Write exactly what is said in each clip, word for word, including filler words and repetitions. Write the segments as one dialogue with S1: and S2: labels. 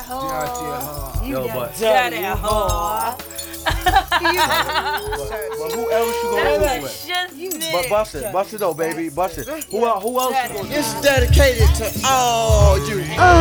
S1: whore. You
S2: Yo,
S1: that
S2: but-
S1: dirty whore.
S2: But who else you gonna do with?
S1: Just
S2: But bust it, bust it though, baby, bust it. Who else? Who else you gonna do?
S3: It's dedicated to all you.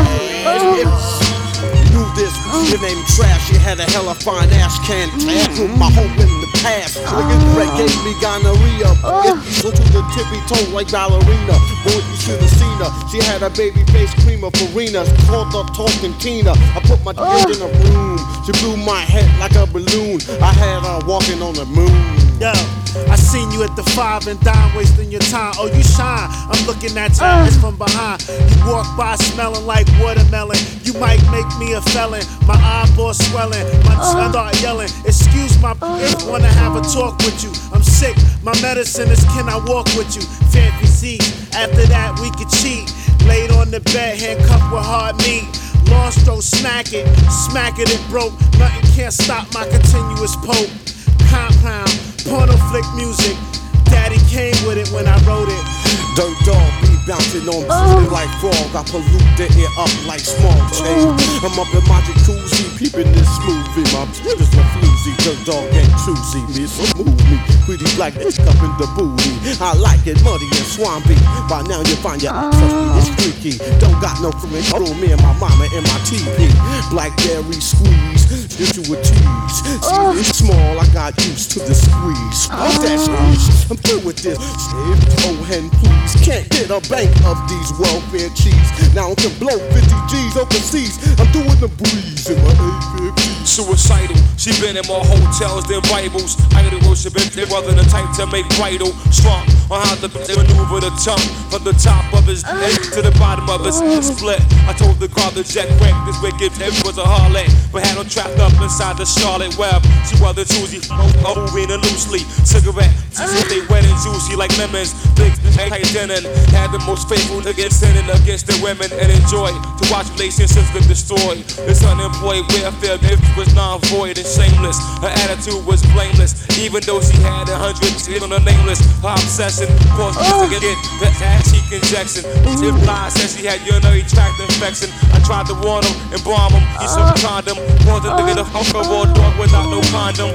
S3: Knew this, your name trash. You had a hella fine ass can tap. My hope in the past. Niggas Brett gave me gonorrhea. So to the tippy toe like ballerina. Boy, you should have seen her. She had a baby face cream of Farina. Called her talking Tina. I put my dick in a room. She blew my head like a balloon. I had her walking on the moon.
S4: Yo, I seen you at the five and dime wasting your time. Oh, you shine. I'm looking at your eyes from behind. You walk by smelling like watermelon. You might make me a felon. My eyeballs swelling. My tongue start yelling. Excuse my bitch, wanna have a talk with you. I'm sick. My medicine is can I walk with you? Fair physique. After that we could cheat. Laid on the bed, handcuffed with hard meat. Lost stroke, smack it, smack it, it broke. Nothing can't stop my continuous poke. Compound, porno flick music. Daddy came with it when I wrote it.
S3: Dirt dog be bouncing on me like frog. I pollute the air up like small change. I'm up in my jacuzzi, peeping this movie. My is a floozy. Dirt dog ain't choosy me, so move me. Pretty black bitch up in the booty. I like it muddy and swampy. By now you find your ass it's freaky. Don't got no friends. Throw me and my mama in my T V. Blackberry squeeze, get you a tease. See it's small, I got used to the squeeze. What's that squeeze? I'm through with this. Oh hen please, can't get a bank of these welfare cheese. Now I can blow fifty G's overseas. I'm doing the breeze in my A fifty.
S5: Suicidal, she been in more hotels than Bibles. Idol worshiping, they wasn't the type to make bridal. Strong on how to maneuver the tongue from the top of his head to the bottom of his split. I told the car the jet crank, this wicked him was a harlot, but had her trapped up inside the Charlotte web. She was the choosy, moving loosely. Cigarette, they wet and juicy like lemons. Big tight denim, had the most faithful niggas sinning against the women and enjoy to watch relationships get destroyed. This unemployed welfare was non-void and shameless. Her attitude was blameless, even though she had a hundred hit on her nameless. Her obsession caused me to get the ass cheek injection. She lied, said she had urinary tract infection. I tried to warn him and bomb him. He took a condom, wanted to get a hunk of raw dog without no condom.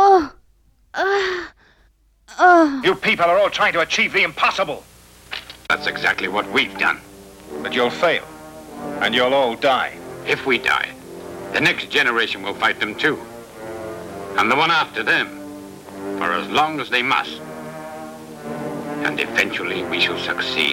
S6: You people are all trying to achieve the impossible.
S7: That's exactly what we've done.
S6: But you'll fail. And you'll all die.
S7: If we die, the next generation will fight them too. And the one after them, for as long as they must. And eventually we shall succeed.